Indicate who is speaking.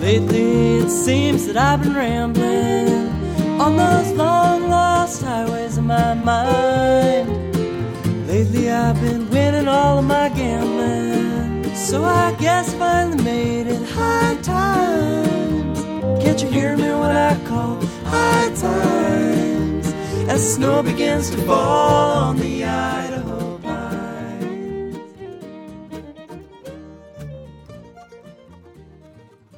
Speaker 1: Lately it seems that I've been rambling on those long lost highways of my mind. Lately I've been winning all of my gambling, so I guess finally made it high times. Can't you hear me when I call high times? As snow begins to fall on the Idaho